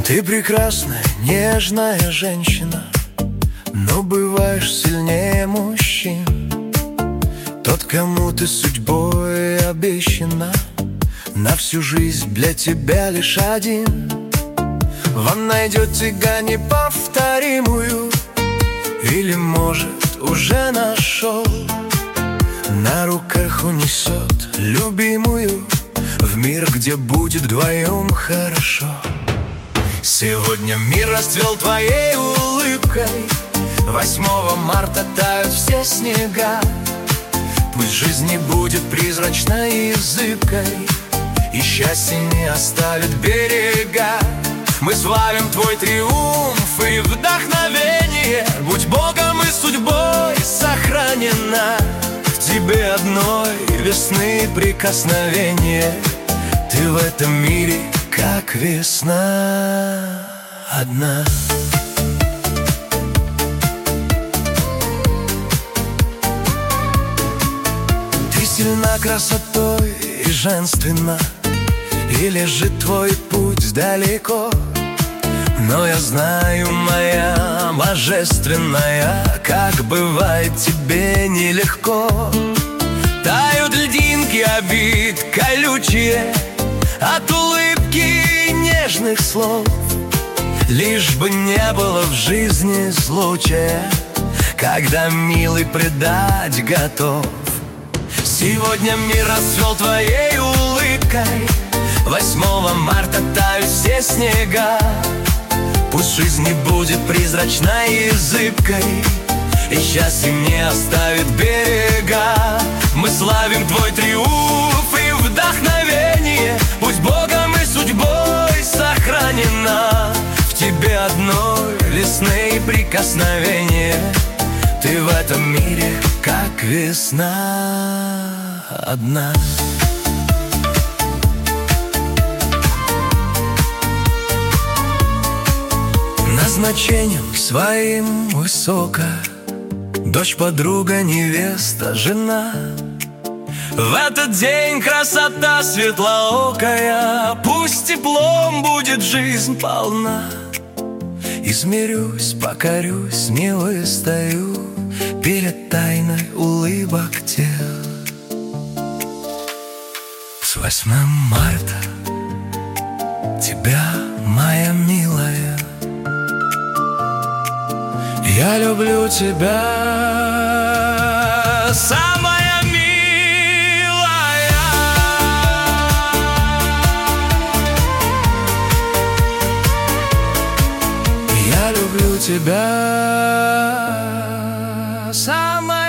Ты прекрасная, нежная женщина, но бываешь сильнее мужчин. Тот, кому ты судьбой обещана, на всю жизнь для тебя лишь один. Вам найдете неповторимую, или, может, уже нашел. На руках унесет любимую в мир, где будет вдвоем хорошо. Сегодня мир расцвел твоей улыбкой. 8 марта тают все снега. Пусть жизнь не будет призрачной и зыбкой, и счастье не оставит берега. Мы славим твой триумф и вдохновение. Будь Богом и судьбой сохранена. В тебе одной весны прикосновение. Ты в этом мире, как весна одна. Ты сильна красотой и женственна, и лежит твой путь далеко. Но я знаю, моя божественная, как бывает тебе нелегко. Тают льдинки обид колючие от улыбки и нежных слов. Лишь бы не было в жизни случая, когда милый предать готов. Сегодня мир расцвел твоей улыбкой. 8 марта тают все снега. Пусть жизнь не будет призрачной и зыбкой, и счастье не оставит берега. Мы славим твой триумф и вдохновение. Будь Богом и судьбой сохранена. В тебе одной весны прикосновение. Ты в этом мире, как весна одна. Назначением своим высокая, дочь, подруга, невеста, жена. В этот день красота светлоокая. Пусть теплом будет жизнь полна. Измерюсь, покорюсь, не выстою перед тайной улыбок тел. С 8 марта тебя, моя милая, я люблю тебя, самая милая. Я люблю тебя, самая